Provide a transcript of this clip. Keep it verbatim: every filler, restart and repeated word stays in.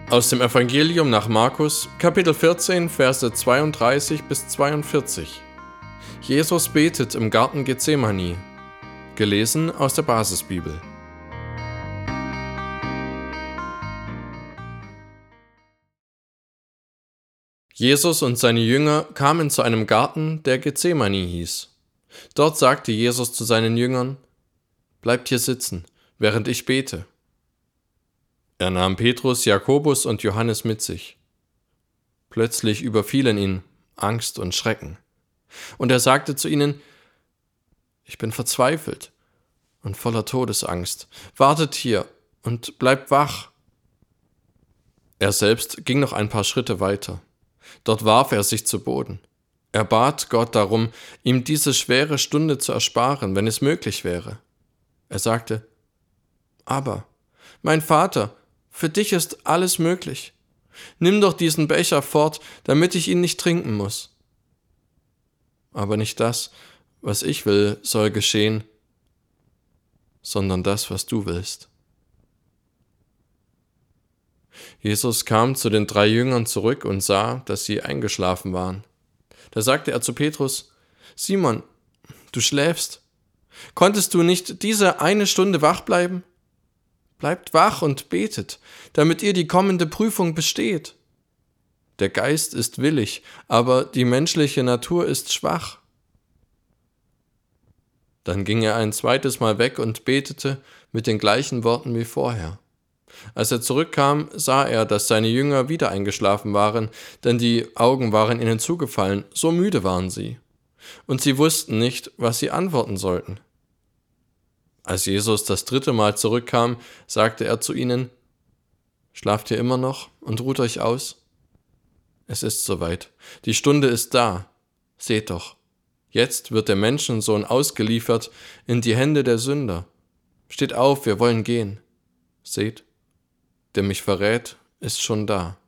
Aus dem Evangelium nach Markus, Kapitel vierzehn, Verse zweiunddreißig bis zweiundvierzig. Jesus betet im Garten Gethsemane. Gelesen aus der Basisbibel. Jesus und seine Jünger kamen zu einem Garten, der Gethsemane hieß. Dort sagte Jesus zu seinen Jüngern: Bleibt hier sitzen, während ich bete. Er nahm Petrus, Jakobus und Johannes mit sich. Plötzlich überfielen ihn Angst und Schrecken. Und er sagte zu ihnen: Ich bin verzweifelt und voller Todesangst. Wartet hier und bleibt wach. Er selbst ging noch ein paar Schritte weiter. Dort warf er sich zu Boden. Er bat Gott darum, ihm diese schwere Stunde zu ersparen, wenn es möglich wäre. Er sagte: Aber, mein Vater, für dich ist alles möglich. Nimm doch diesen Becher fort, damit ich ihn nicht trinken muss. Aber nicht das, was ich will, soll geschehen, sondern das, was du willst. Jesus kam zu den drei Jüngern zurück und sah, dass sie eingeschlafen waren. Da sagte er zu Petrus: Simon, du schläfst. Konntest du nicht diese eine Stunde wach bleiben? Bleibt wach und betet, damit ihr die kommende Prüfung besteht. Der Geist ist willig, aber die menschliche Natur ist schwach. Dann ging er ein zweites Mal weg und betete mit den gleichen Worten wie vorher. Als er zurückkam, sah er, dass seine Jünger wieder eingeschlafen waren, denn die Augen waren ihnen zugefallen, so müde waren sie. Und sie wussten nicht, was sie antworten sollten. Als Jesus das dritte Mal zurückkam, sagte er zu ihnen: Schlaft ihr immer noch und ruht euch aus? Es ist soweit. Die Stunde ist da. Seht doch. Jetzt wird der Menschensohn ausgeliefert in die Hände der Sünder. Steht auf, wir wollen gehen. Seht, der mich verrät, ist schon da.